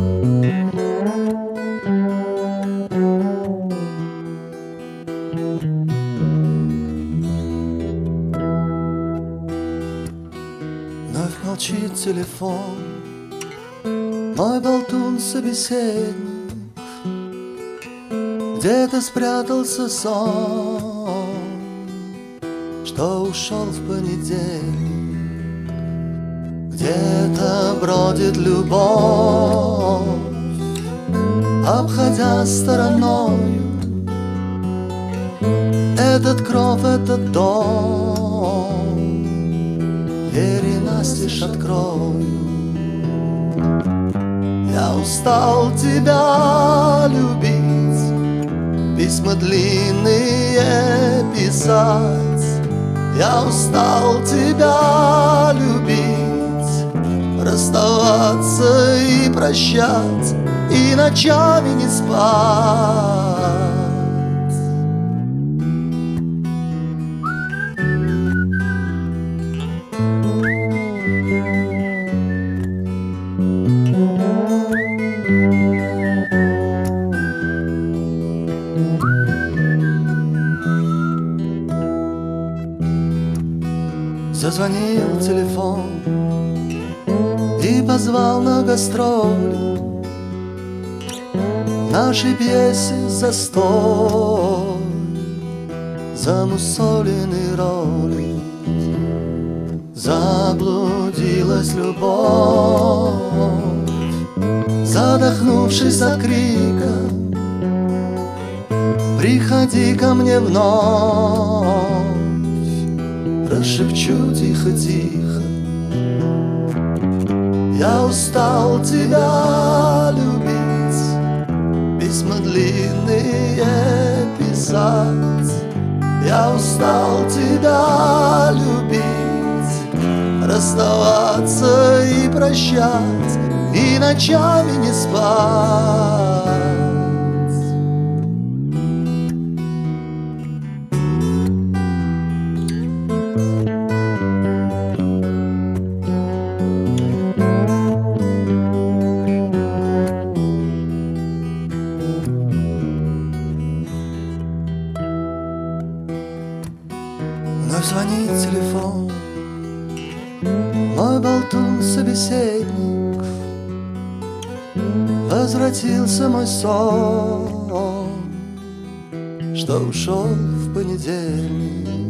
Вновь молчит телефон, мой болтун-собеседник. Где-то спрятался сон, что ушел в понедельник. Где-то бродит любовь, обходя стороною этот кров, этот дом. Двери настежь открою. Я устал тебя любить, письма длинные писать. Я устал тебя любить, расставаться и прощать, и ночами не спать. Зазвонил телефон и позвал на гастроли. Нашей пьесе застой, замусолены роли. Заблудилась любовь, задохнувшись от крика. Приходи ко мне вновь, прошепчу тихо-тихо. Я устал тебя любить, письма длинные писать. Я устал тебя любить, расставаться и прощать, и ночами не спать. Вновь звонит телефон, мой болтун-собеседник. Возвратился мой сон, что ушел в понедельник.